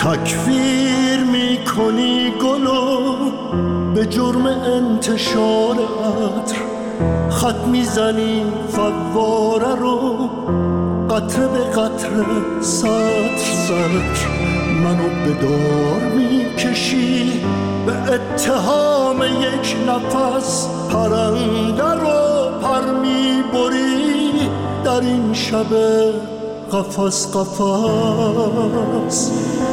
تکفیر میکنی گلو به جرم انتشار عطر، خط میزنی فواره رو قطره به قطره سطر سطر، منو به دار میکشی به اتهام یک نفس، پرنده رو پر میبری در این شب قفس قفس.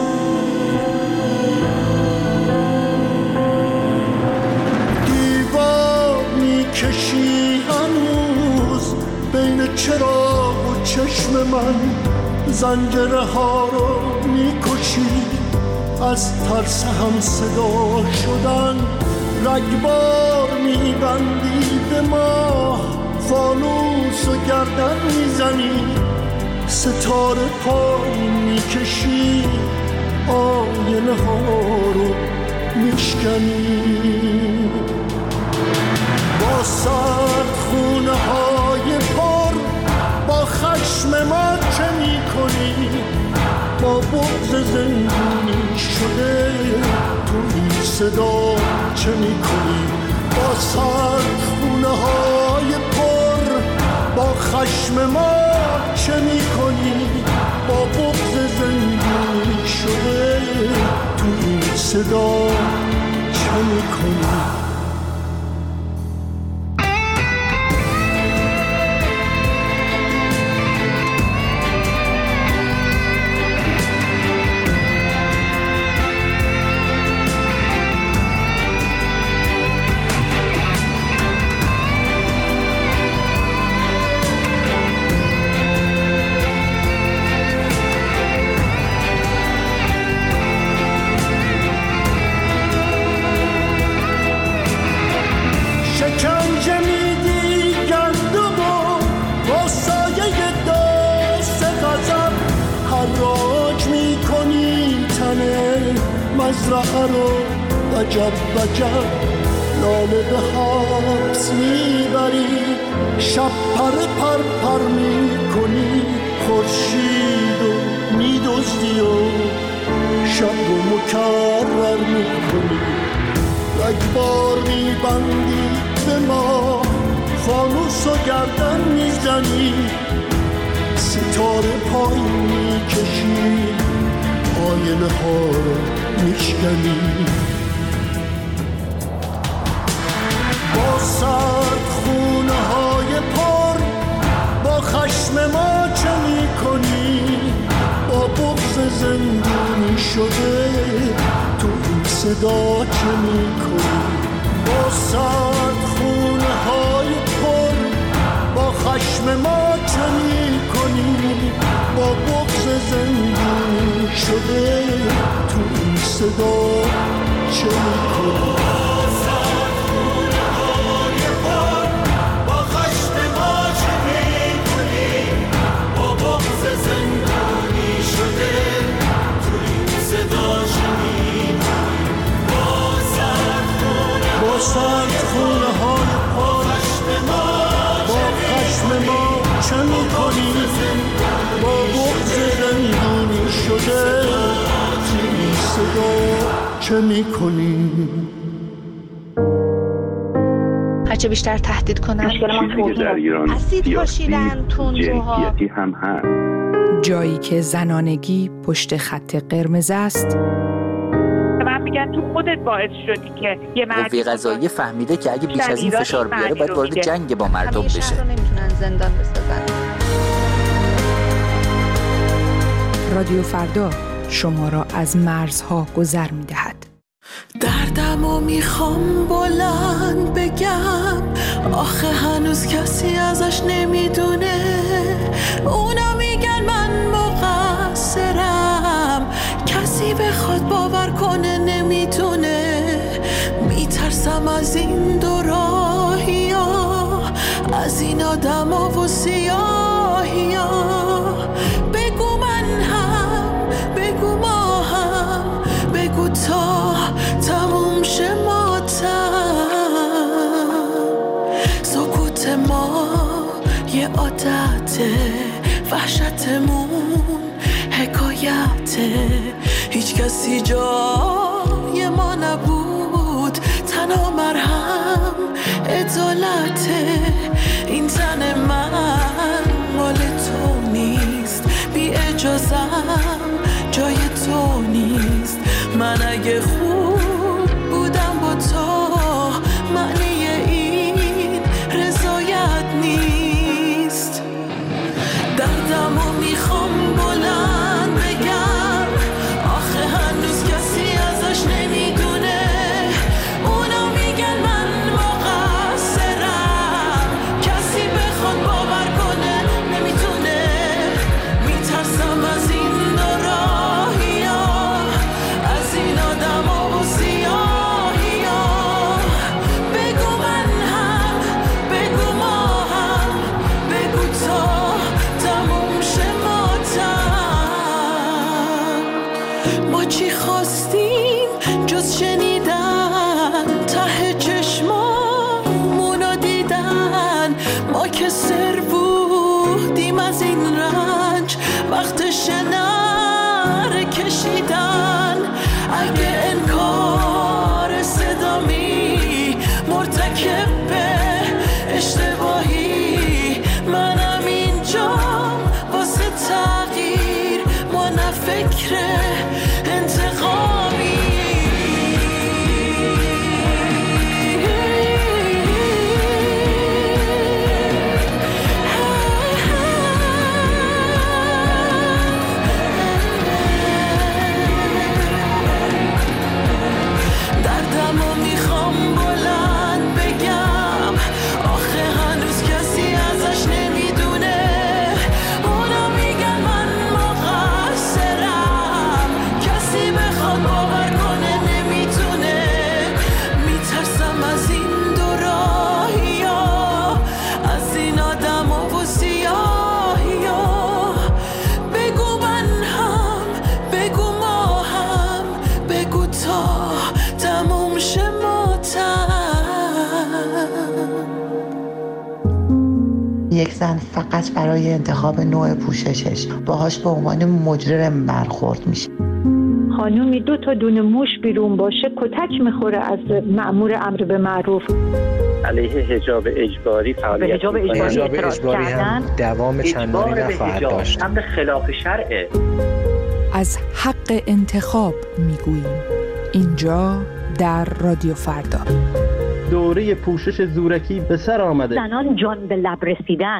دیوار میکشی هنوز بین چراغ و چشم من، زنجره ها رو میکشی از ترس هم صدا شدن، رگبار میبندی به ما فانوس و گردن میزنی، ستاره پایین میکشی آینه ها رو میشکنی، با سرد خونه های پر با خشم ما چه میکنی، با بغض زندونی شده تو این صدا چه میکنی، با سرد خونه های پر با خشم ما چه میکنی، با بغض زندونی شده تو این صدا چه میکنی. مزرعه رو وجب وجب لاله به حبس میبری، شب پر پر میکنی خورشید و میدزدی و شب رو مکرر میکنی، رگبار میبندی به ما فانوس و گردن میزنی، ستاره پایین میکشی آینه ها رو میشکنی، با سرد خونه های پر با خشم ما چه میکنی، با بغض زندونی شده تو این صدا چه میکنی، با سرد خونه های پر با خشم ما چه میکنی، با بغض زندونی شده تو این صدا چه میکنی. با سرد خونه های پر با خشم ما چه میکنی، با بغض زندونی شده تو این صدا چه میکنی. هرچه بیشتر تهدید کنن چیزی که در ایران اسید پاشیدن تندروها جنسیتی هم هست. جایی که زنانگی پشت خط قرمز است، من میگن تو خودت باعث شدی که یه قوه قضاییه فهمیده که اگه بیش از این فشار بیاره باید وارد جنگ با مردم بشه. شهر رو نمیتونن زندان بسازن. رادیو فردا شما را از مرزها گذر می‌دهد. دردمو میخوام بلند بگم، آخه هنوز کسی ازش نمیدونه، اونا میگن من مقصرم، کسی بخواد باور کنه نمیتونه، میترسم از این دو راهیا، از این آدما و سیاهیا، بگو من هم بگو ما هم، بگو تا تموم شه ماتم، سکوت ما یه عادته، وحشتمون حکایته. هیچ کسی جای ما نبود، تنها مرهم عدالته. این تن من مال تو نیست، بی اجازم جای تو نیست. من اگه خوب بودم با تو، معنی این رضایت نیست. دردمو میخوام بلند بگم، آخه هنوز کسی ازش نمیدونه. اونا میگن من مقصرم، کسی بخواد باور کنه نمیتونه. میترسم از این دو راهیا، از این آدما و سیاهیا. بگو من هم، بگو ما هم، بگو تا تموم شه ماتم. ما چی خواستیم جز شنیدن، ته چشمامونو دیدن. ما که سر بودیم از این رنج، وقتش نره کشیدن. اگه انکار صدامی مرتکب به اشتباهی، منم اینجام واسه تغییر، ما نه فکر انتقامی. دردمو میخوام بلند بگم، آخه هنوز کسی ازش نمیدونه. اونا میگن من مقصرم، کسی بخواد باور کنه نمیتونه. میترسم از این دو راهیا، از این آدما و سیاهیا. بگو من هم، بگو ما هم، بگو تا تموم شه ماتم. یک زن فقط برای انتخاب نوع پوششش باهاش به عنوان مجرم برخورد میشه. خانومی 2 تا دونه موش بیرون باشه کتک میخوره از مأمور امر به معروف. علیه حجاب اجباری فعالیت حجاب اجباری هم دوام چندانی نخواهد داشت. امر خلاف شرعه. از حق انتخاب میگوییم اینجا در رادیو فردا. دوره پوشش زورکی به سر آمده. زنان جان به لب رسیدن.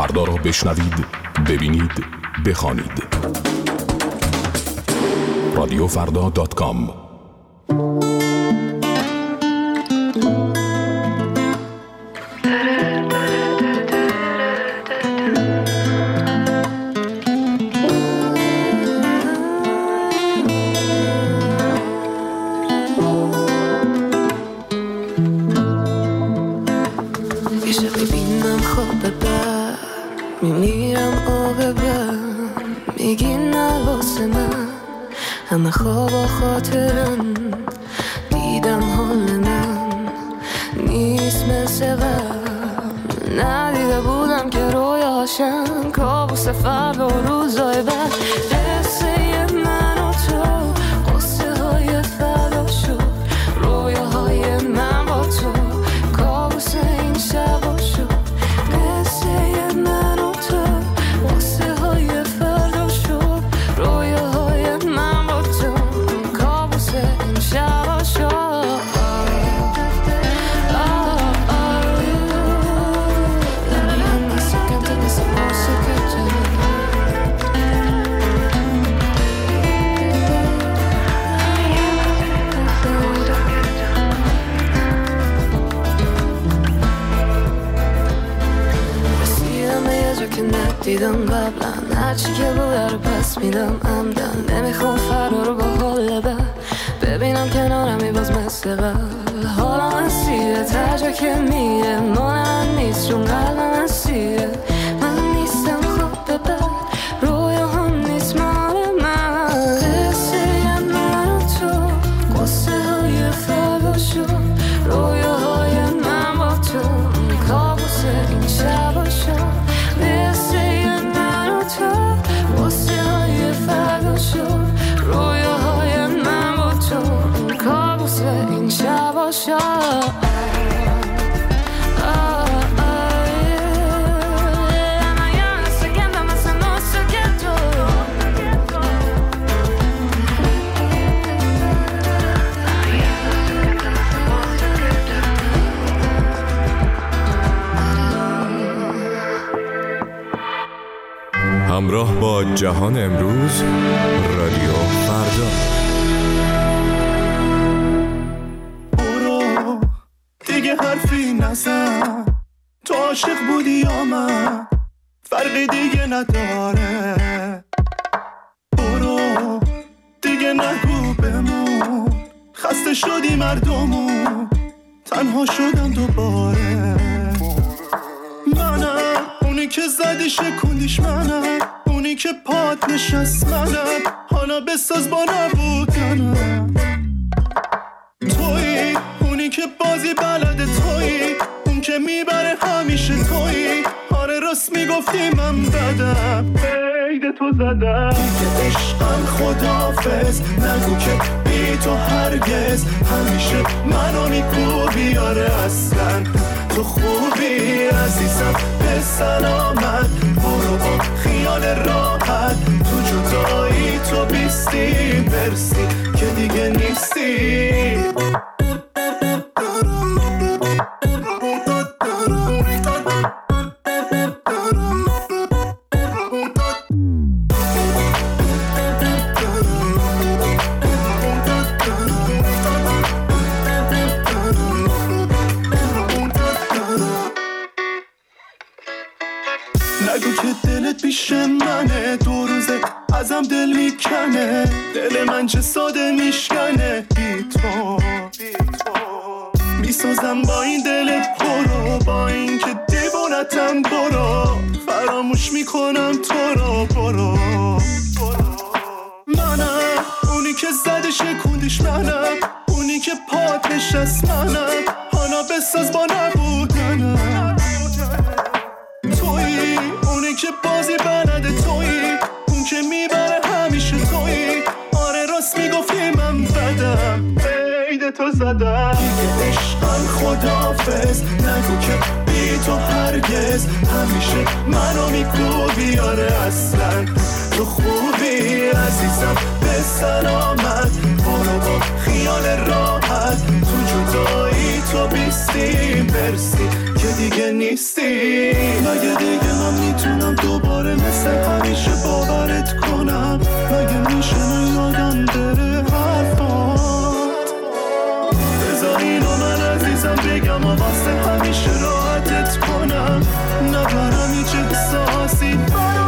فردا را بشنوید، ببینید، بخوانید. رادیوفردا.com. میمیرم عاقبت، میگی نه واسه من همه خواب و خاطرم، دیدم حال من نیست مثل قبل، ندیده بودم که رویاشم کابوس فردا و روزای بعد، قصه من و تو قصه های فردا شد، رویاهای من با تو کابوس این شبا شد، قصه من و تو قصه های فردا شد، رویاهای من با تو کابوس این شبا شد. دیدم قبلا هرچی که بوده رو پس میدم عمدن، نمیخوام فردا رو با حال بد ببینم کنارمی باز مثل قبل، حالا من سیره ترجا که میره مال من نیست چون قلبم سیره، من نیستم خواب بد رویا هم نیست مال من، قصه من و تو قصه های فردا شد، رویاهای من با تو کابوس این شبا شد، رویاهای من با تو کابوس این شبا شد. همراه با جهان امروز، رادیو فردا. برو دیگه حرفی نزن، تو عاشق بودی یا من فرقی دیگه نداره، برو دیگه نگو بمون، خسته شدی مردمون تنها شدم دوباره، منم اونی که زدی شکوندیش، منم اونی که پات نشست، منم حالا بساز با نبودنم، تویی اونی که بازی بلده، تویی اون که میبره همیشه، تویی آره راست میگفتی من بدم عید تو زدم، دیگه عشقم خداحافظ نگو که بی تو هرگز، همیشه منو میکوبی آره اصلا تو خوبی عزیزم به سلامت، برو با خیال راحت، تو جدایی تو بیستی برسی که دیگه نیستی. نگو که دلت پیش منه، دو روزه ازم دل میکنه، دل من چه ساده میشکنه، بی تو میسازم با این دل پرو، با این که دیوانتم برو، فراموش میکنم تو رو، برو منم اونی که زده شکوندیش، منم اونی که پات نشست، منم حالا بساز با نبودنم، تویی اونی که بازی بلده، تویی اون که میبره همیشه، تویی آره راست میگفتی من بدم عید تو زدم، دیگه عشقم خداحافظ نگو که بی تو هرگز، همیشه منو میکوبی آره اصلا تو خوبی عزیزم به سلامت، برو با خیال راحت، تو جدایی تو بیستی برسی که دیگه نیستی، مگه دیگه من میتونم واسه همیشه باورت کنم، مگه میشه یادم بره حرفات؟ بذار اینو من عزیزم بگم و واسه همیشه راحتت کنم، نبرم هیچ احساسی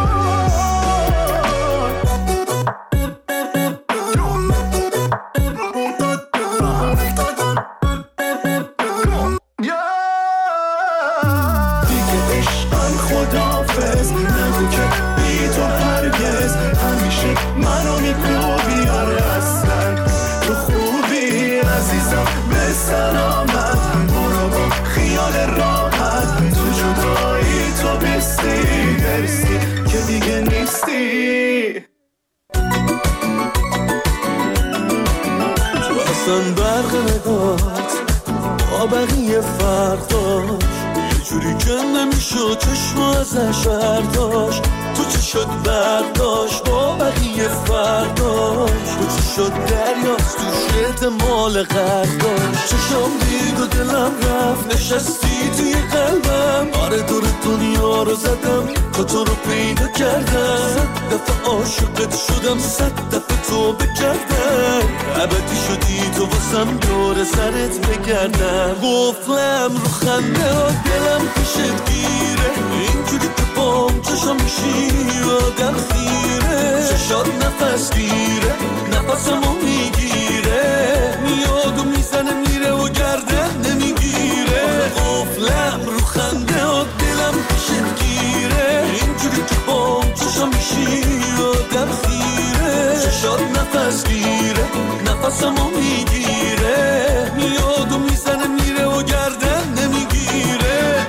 برق نگات با بقیه فرق داشت، یه جوری که نمیشد چشم ازش برداشت. تو چی شد برداشت با بقیه فرق داشت، تو چی شد دریاست توش احتمال غرق داشت. چشم دید و دلم رفت نشستی توی قلبم، آره دور دنیا رو زدم تا تو رو پیدا کردم. 100 دفعه عاشقت شدم 100 دفعه تو بکردم، ابدی شدی تو واسم دور سرت بگردم. گفتم رو خنده ها دلم پیشت گیره، اینجوری که بام چشم میشی آدم خیره. چشات نفس گیره نفسمو میگیره، میاد و میزنه میره و گردن نمیگیره. قفلم رو خنده ها دلم پیشت گیره، اینجوری که بام چشم میشی آدم خیره. چشات نفس گیره نفسمو میگیره، میاد و میزنه میره و گردن نمیگیره.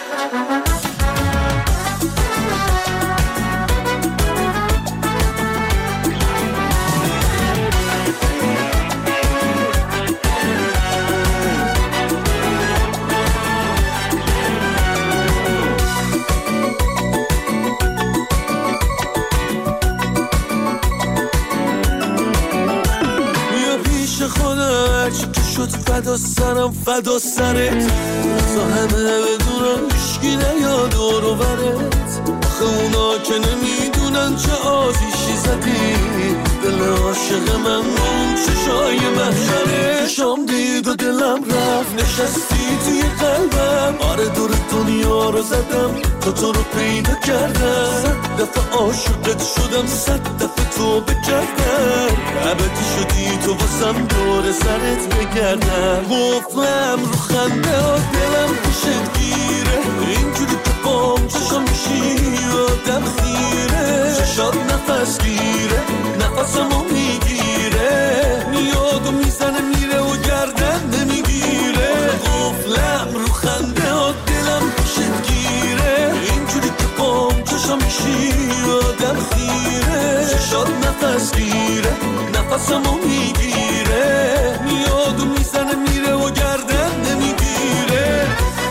شد فدا سرم فدا سرت، تا همه بدونم هیشگی نیاد دور و برت. آخه اونا که نمیدونن چه آزیشی زدی، دل عاشق من اون چشای محشره. چشام دید و دلم رفت نشستی توی قلبم، آره دور دنیا رو زدم تا تو رو پیدا کردم. 100 دفعه عاشقت شدم 100 دفعه تو بکردم، ابدی شدی تو واسم دور سرت بگردم. گفتم رو خنده ها دلم پیشت گیره، اینجوری که بام چشم میشی آدم خیره. چشات نفس گیره نفسمو میگیره، میاد و میزنه میره و گردن نمیگیره. قفلم رو خنده ها دلم پیشت گیره، اینجوری که بام چشم میشی آدم خیره. چشات نفس گیره نفسمو میگیره، میاد و میزنه میره و گردن نمیگیره.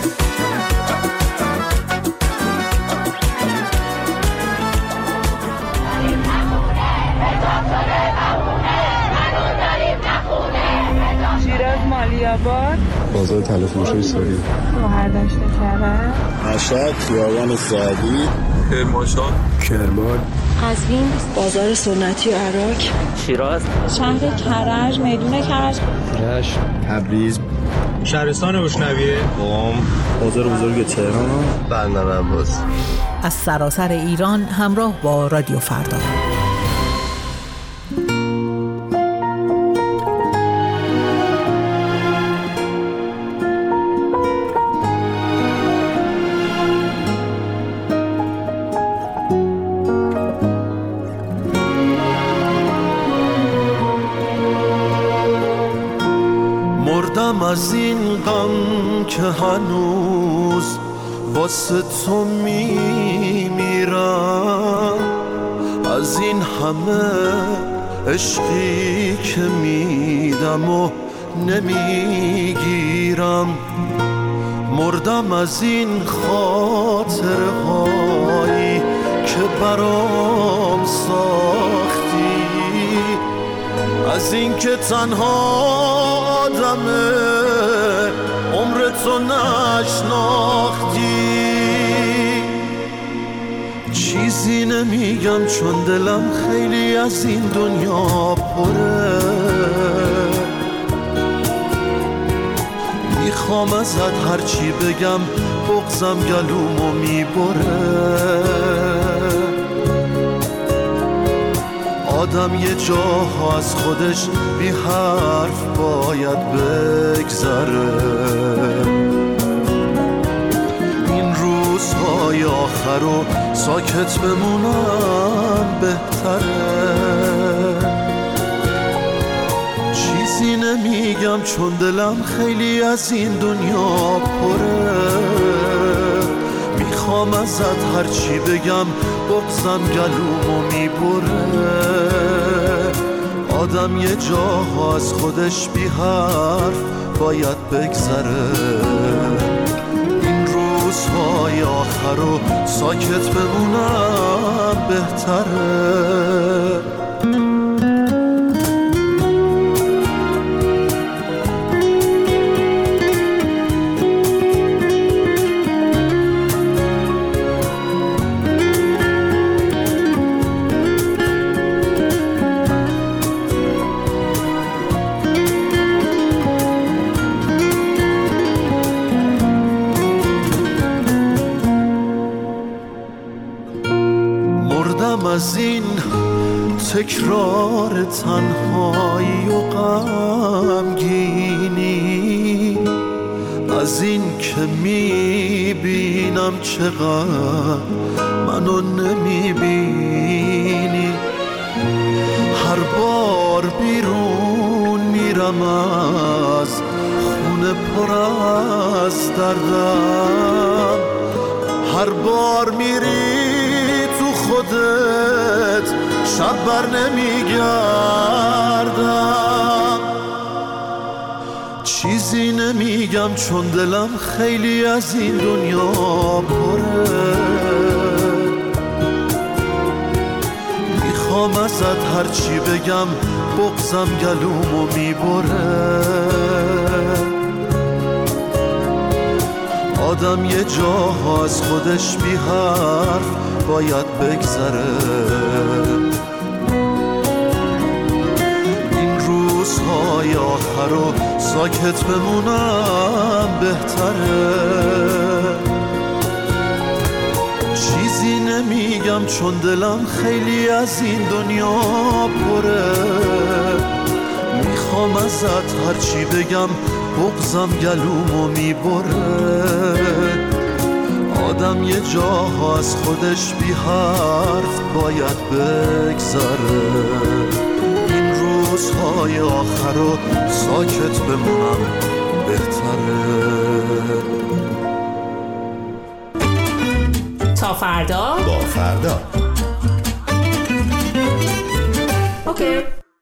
شیراز مالی‌آباد، بازار تلفروشی سوری، شهرداشت کرد، مشهد خیابان سعدی، کرمانشاه، کرمان، قزوین، بازار سنتی و عراق، شیراز، شهر کرج، میدون کرج، رشت، تبریز، شهرستان بوشنویه، قم، بازار بزرگ تهران، بندر عباس. از سراسر ایران همراه با رادیو فردا. از این غم که هنوز واسه تو میمیرم، از این همه عشقی که میدم و نمیگیرم. مردم از این خاطره هایی که برام ساختی، از این که تنها آدمه عمر تو نشناختی. چیز چیزی نمیگم چون دلم خیلی از این دنیا پره، میخوام ازت هرچی بگم بغضم گلومو میبره. آدم یه جاها از خودش بی حرف باید بگذره. این روزهای آخر و ساکت بمونم بهتره. چیزی نمیگم چون دلم خیلی از این دنیا پره، میخوام ازت هرچی بگم بغضم گلومو میبره. آدم یه جاها از خودش بی حرف باید بگذره. این روزهای آخر و ساکت بمونم بهتره. از این تکرار تنهایی و غمگینی، از این که میبینم چقدر منو نمیبینی. هر بار بیرون میرم از خونه پر از دردم، هر بار میری خودت شب بر نمیگردم. چیزی نمیگم چون دلم خیلی از این دنیا پره، میخوام ازت هرچی بگم بغضم گلومو میبره. آدم یه جاها از خودش بی حرف باید بگذره. این روزهای آخر رو ساکت بمونم بهتره. چیزی نمیگم چون دلم خیلی از این دنیا پره، میخوام ازت هرچی بگم بغضم گلومو میبره. آدم یه جاها از خودش بی حرف باید بگذره. این روزهای آخر رو ساکت بمونم بهتره. تا فردا با فردا. اوکی.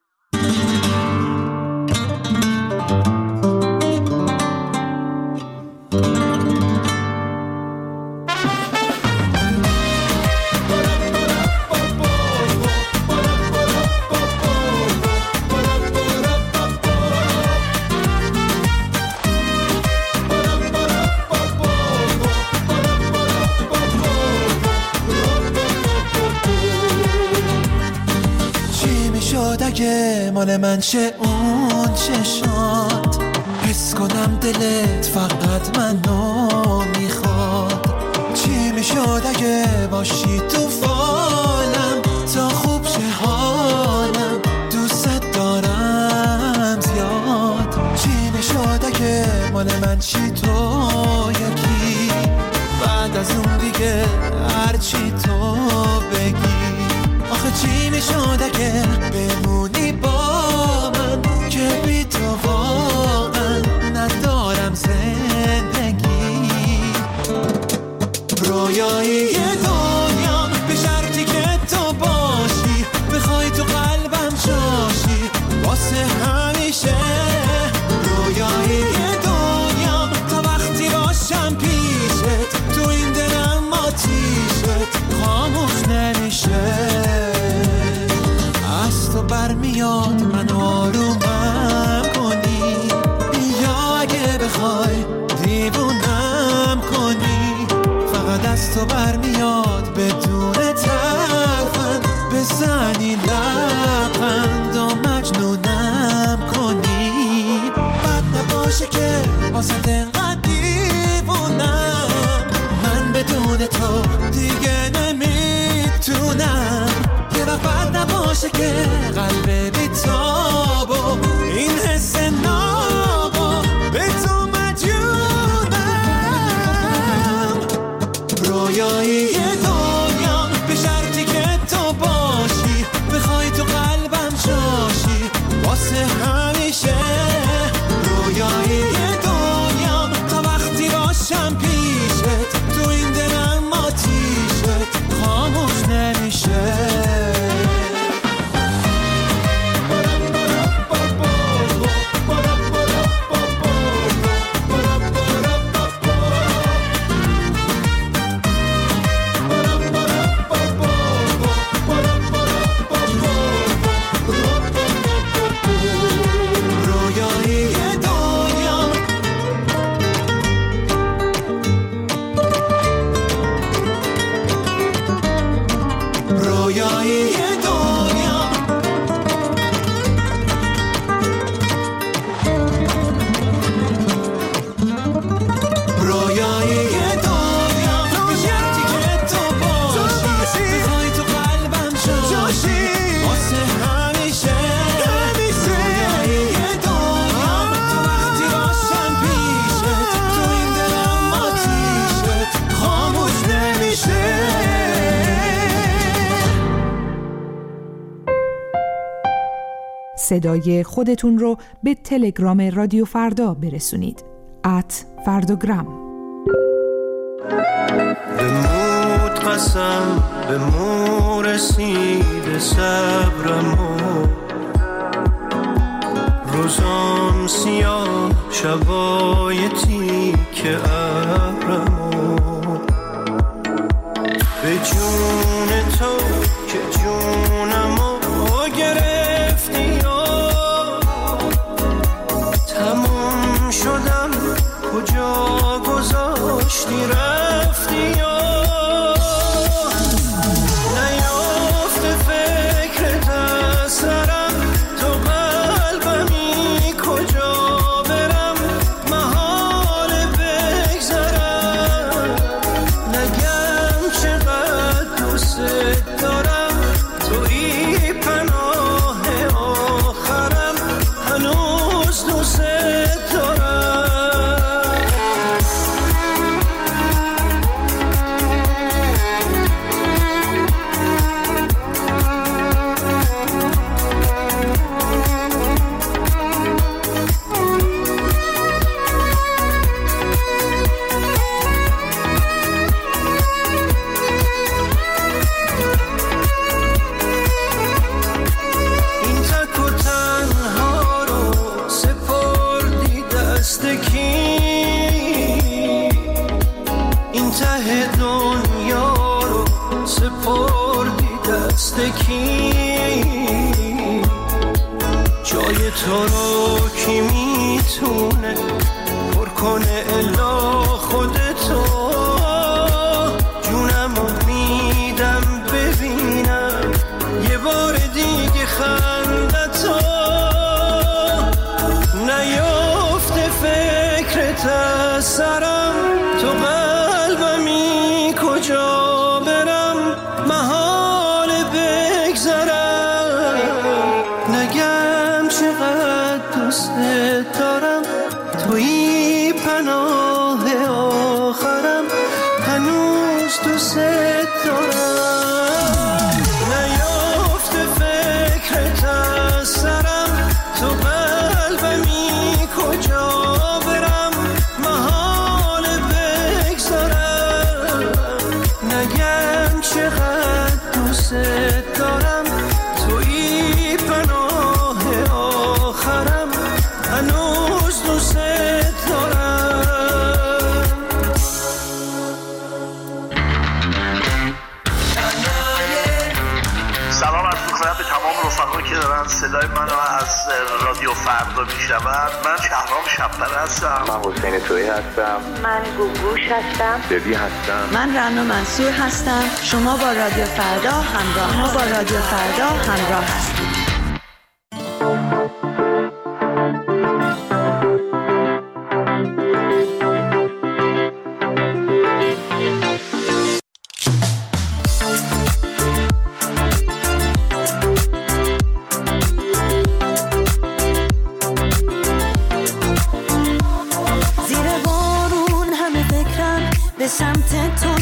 مال من چه اون چشات، حس کنم دلت فقط منو میخواد. چی میشد اگه باشی تو فالم، تا خوب شه حالم، دوست دارم زیاد. چی میشد اگه مال من چی تو یکی، بعد از اون دیگه هرچی تو بگی. آخه چی میشد اگه بمونی با من، که بی تو واقعا ندارم زندگی. رویایی دنیام به شرطی که تو باشی، بخوای تو قلبم جاشی واسه همیشه. رویایی دنیام تا وقتی باشم پیشت، تو این دلم آتیشت خاموش نمیشه. از تو برمیاد من آرومم کنی، یا اگه بخوای دیوونم کنی. فقط از تو برمیاد بدون دیوونم کنی، بد نباشه که واسه دنقدر دیوونم. من بدون تو دیگه نمیتونم، یه وقت بد نباشه که قلب بیتاب و این حس نابو به تو مجنونم. رویایی دنیا به شرطی که تو باشی، بخوای تو قلبم جاشی واسه همیشه. رویایی دنیا تا وقتی باشم پیشت، تو این دلم آتیشت خاموش نمیشه. صدای خودتون رو به تلگرام رادیو فردا برسونید. @فرداگرام. به مود قسم به مو رسید صبرمو، روزام سیاه شبای تیک ابرمو. به جون تو که جونمو گرفتی و تموم شدم، کجا گذاشتی رفتی و نیافته فکرت از سرم، تو قلبمی کجا برم محال بگذرم. نگم چقدر دوست دارم، توی پناه آخرم، هنوز دوست دارم. جای تو رو کی میتونه پر کنه الا خودتو، جونمو میدم ببینم یه بار دیگه خندتو. نیافته فکرت از سرم، تو قلبمی کجا برم محال بگذرم. نگم چقدر دوست دارم، توی پناه آخرم، هنوز دوست دارم. نیافته فکرت از سرم، تو قلبمی کجا برم محال بگذرم. نگم چقدر دوست دارم، توی پناه آخرم، هنوز دوست دارم. سلام عرض می‌کنم به تمام رفقایی که دارن صدای منو از رادیو فردا میشنون. من شهرام شب‌پره هستم. من حسین تویی هستم. من گوگوش هستم. دبی هستم. من رنا منصور هستم. شما با رادیو فردا همراه هستید.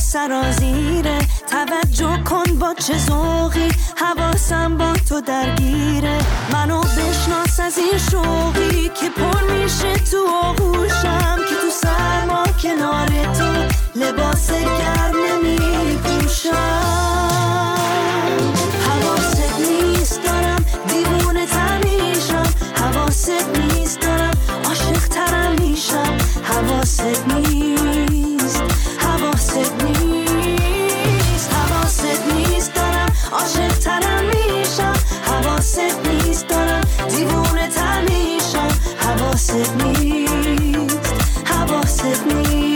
سرازیره. توجه کن با چه ذوقی حواسم با تو درگیره. منو بشناس از این شوقی که پر میشه تو آغوشم، که تو سرما کنار تو لباس گرم نمیپوشم. حواست نیست دارم دیوونه تر میشم، حواست نیست دارم عاشق ترم میشم. حواست نیست، حواست نیست، حواست نیست دارم عاشق ترم میشم. حواست نیست دارم دیوونه تر میشم. حواست نیست، حواست نیست.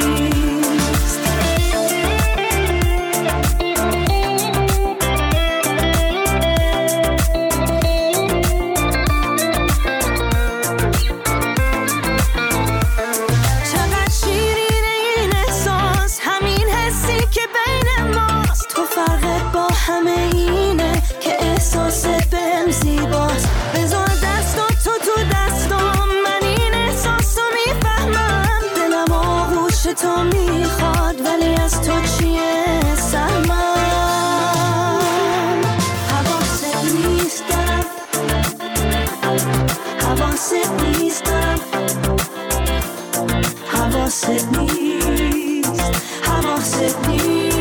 همه اینه که احساست بهم زیباست. بذار دستات تو دستام، من این احساس رو میفهمم. دلم آغوش تو میخواد ولی از تو چیه سهمم. حواست نیست دارم، حواست نیست دارم، حواست نیست، حواست نیست.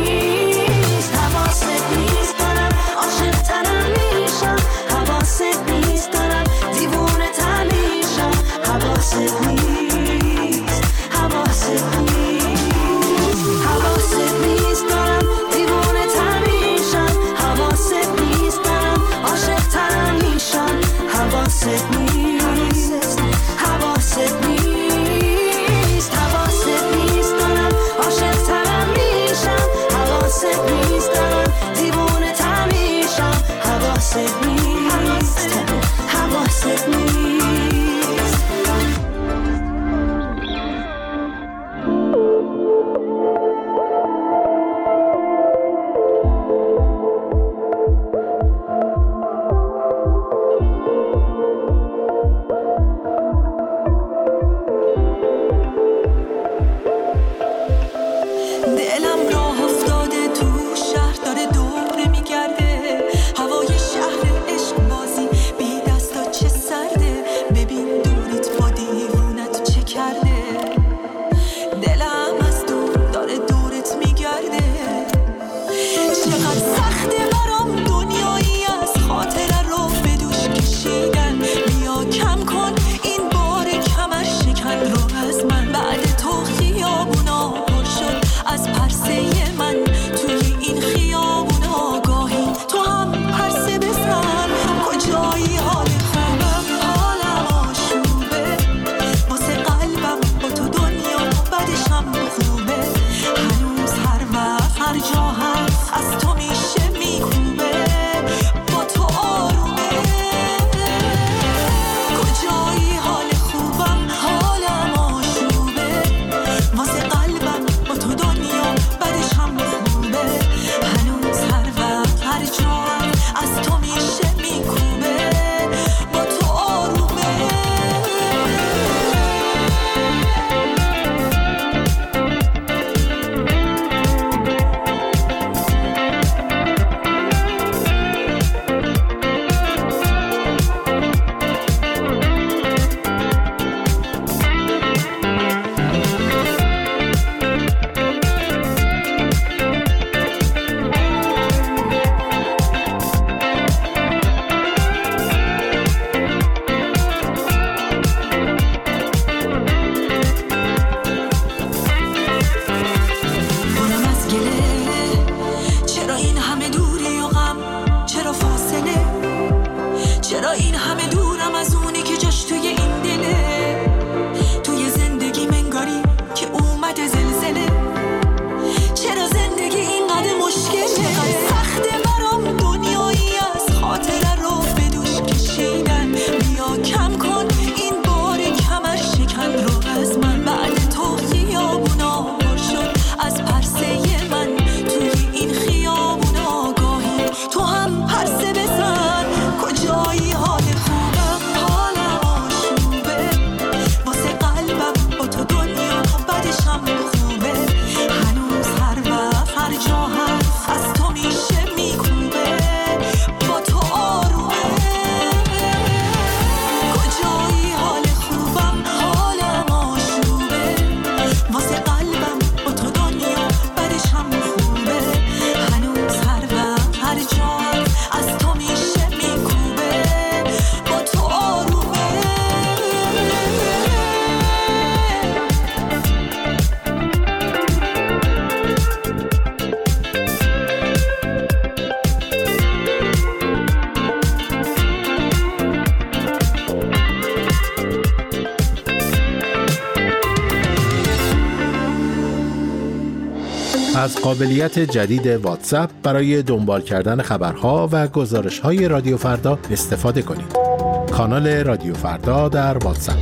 از قابلیت جدید واتساپ برای دنبال کردن خبرها و گزارش‌های رادیو فردا استفاده کنید. کانال رادیو فردا در واتساپ.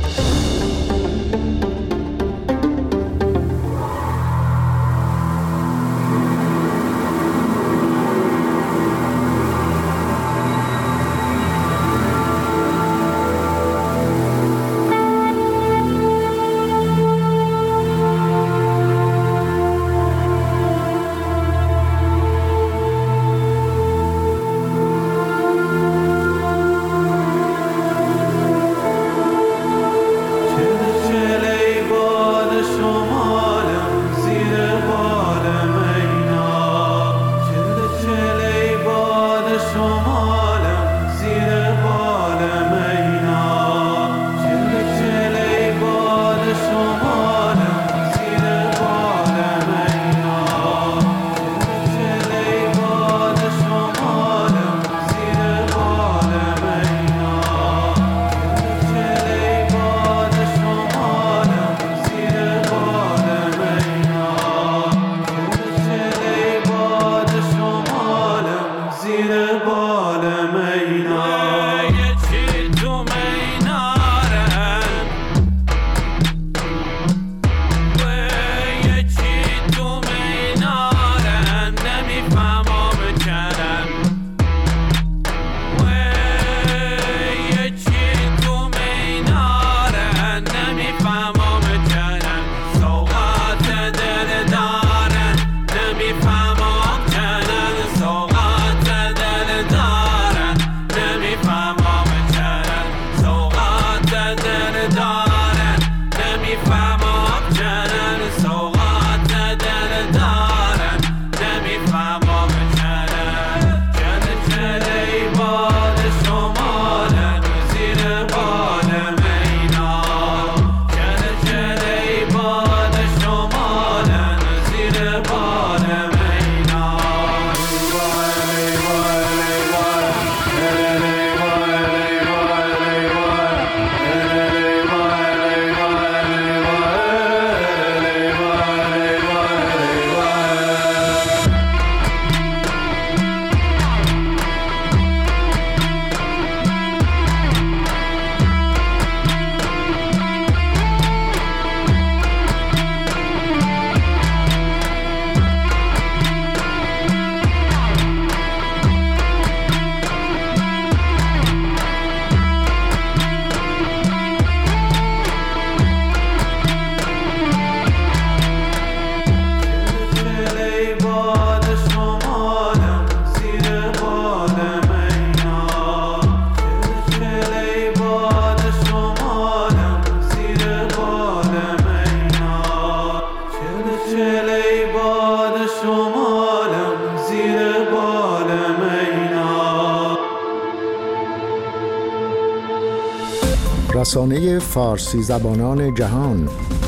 رسانه فارسی زبانان جهان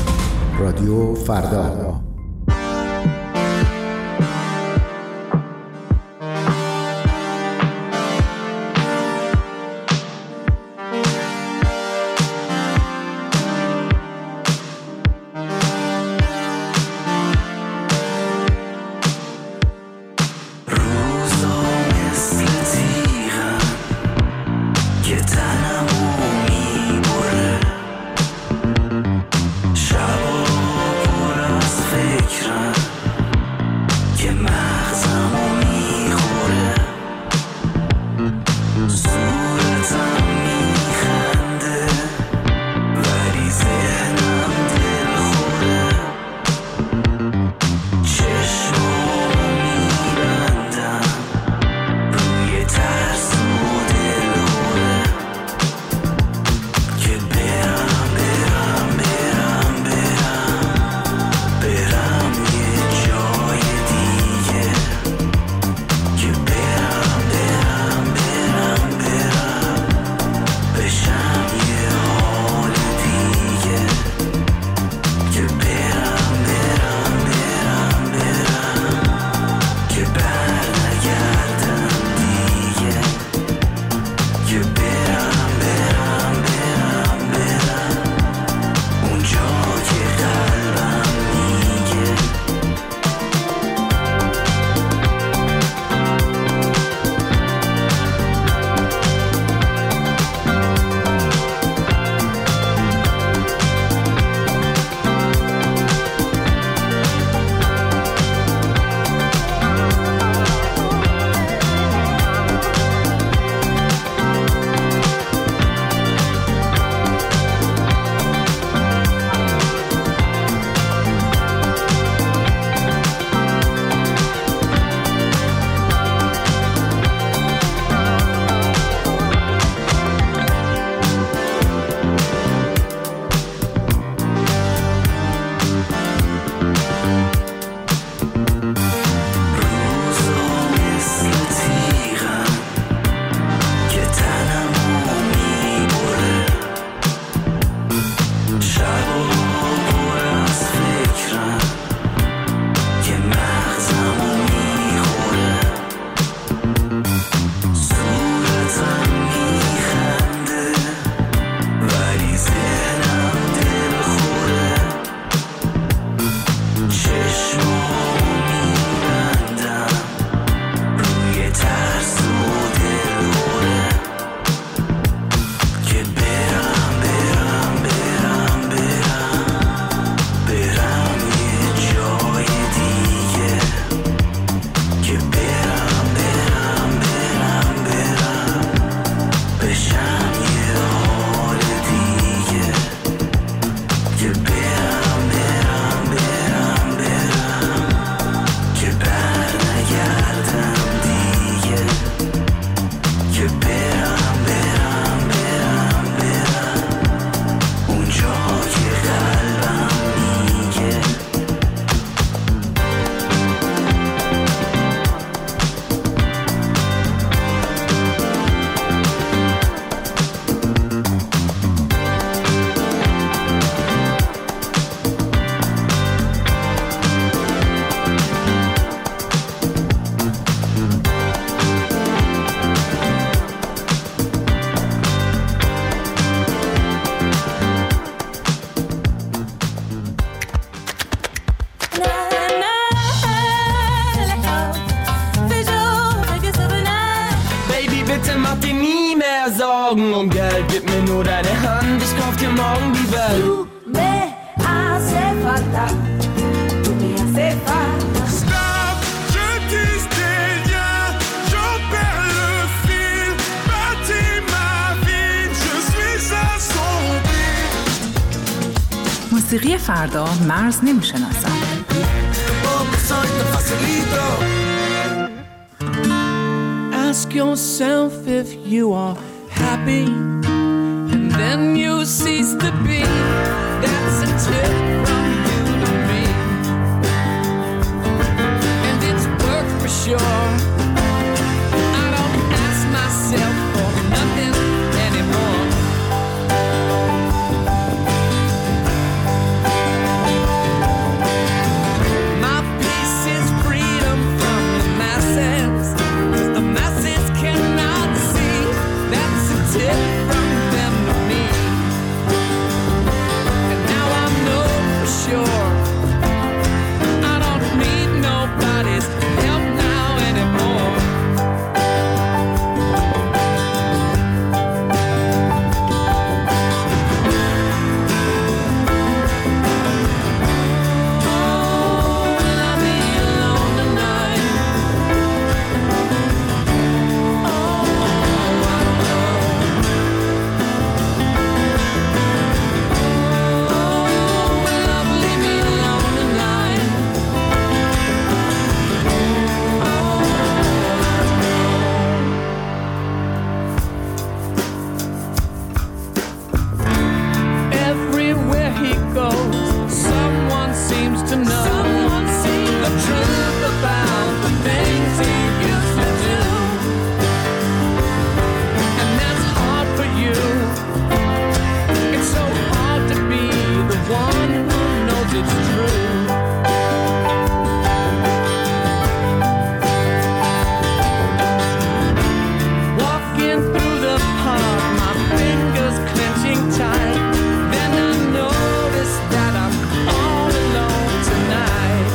رادیو فردا. شبا پر از mal viver. Tú me hace falta, tú me hace falta. Stop, je dis des liens, j'en perds le fil. Bâtis ma vie, je suis assombri. موسیقی فردا مرز نمیشناسد. Ask yourself if you are happy, and then you cease to be. That's a tip from you to me, and it's work for sure. I don't ask myself for nothing anymore. My peace is freedom from the masses, 'cause the masses cannot see. That's a tip from them to me, and now I know for sure I don't need nobody's help now anymore. Everywhere he goes, someone seems to know the truth about the things he used to do, and that's hard for you. It's so hard to be the one who knows it's true. Walking through the park, my fingers clenching tight. Then I notice that I'm all alone tonight.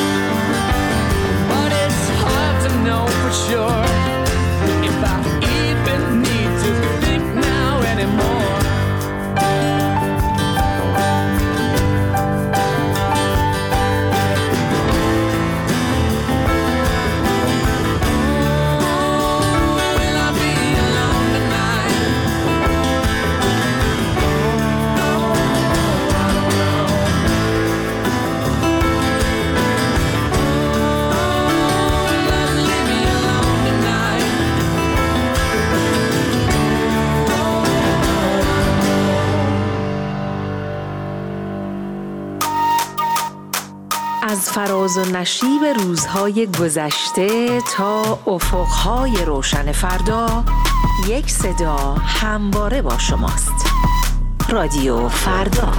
But it's hard to know for sure if I even need to think now anymore. Will I be alone tonight? Leave me alone tonight. از فراز و نشیب روزهای گذشته تا افقهای روشن فردا، یک صدا همواره با شماست. رادیو فردا.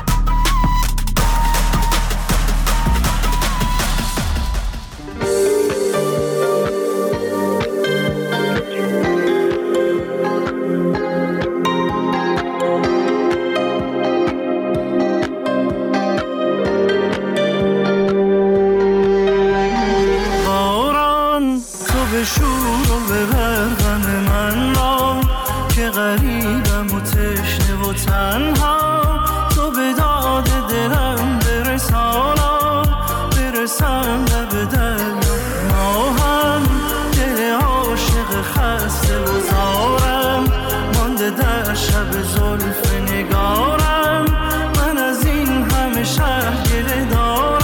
باران تو به شور و به برغم من را که غریبم و تشنه و تنها، تو به داد دلم برسانا، برسم لب دریا. ما هم دل عاشق خسته و زارم، مانده در شب زلف نگارم. من از این همه شهر گله دارم.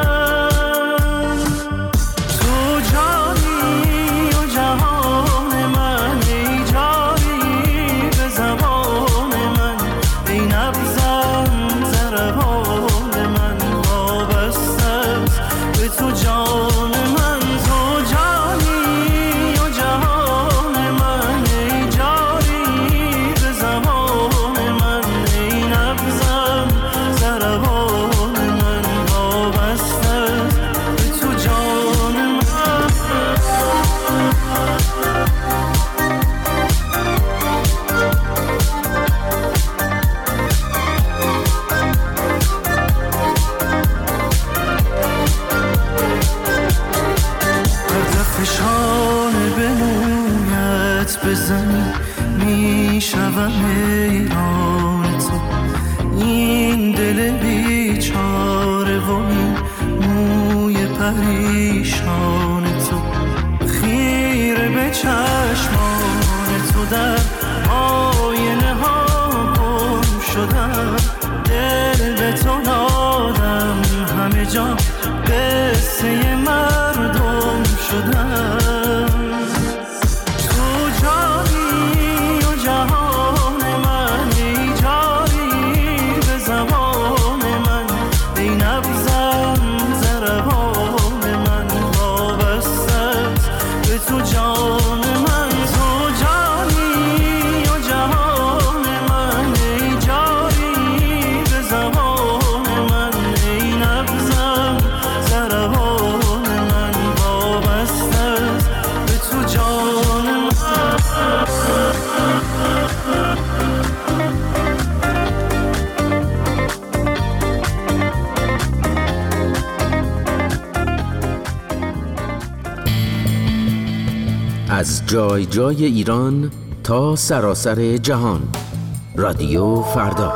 تو جانی و جهان من، ای جانی به زبان من، ای نبض پریشان تو، خیره به چشمان تو، در آینه ها گم شدم، دل به تو دادم، همه جا قصه مردم شدم. تو جانی و جهان من، ای جاری به زبان من، ای نبضم ضربان من، وابستت به تو جان من. تو جانی و جهان من، ای جاری به زبان من، ای نبضم ضربان من، وابستت به تو جان من. از جای جای ایران تا سراسر جهان، رادیو فردا.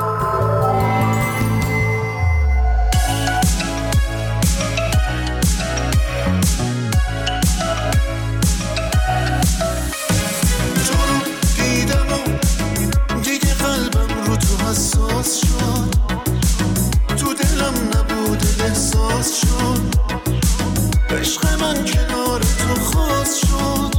دیدم و دیگه قلبم رو تو حساس شد، تو دلم نبود احساس شد، عشق من کنار تو خاص شد.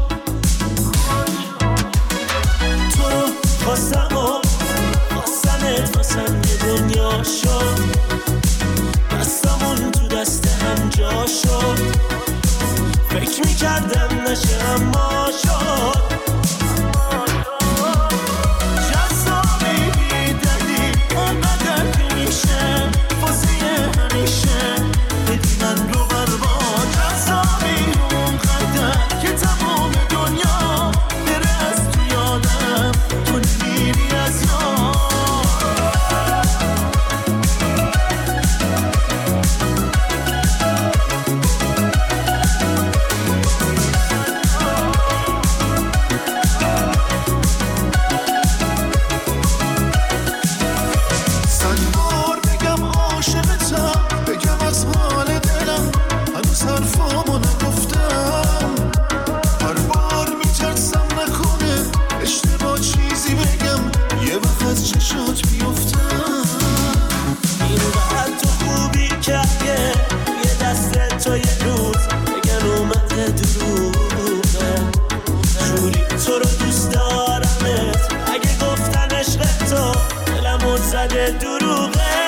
تو رو خواستم و خواستنت واسم یه دنیا شد، دستمون تو دست هم جا شد، فکر میکردم نشه اما شد. دروغه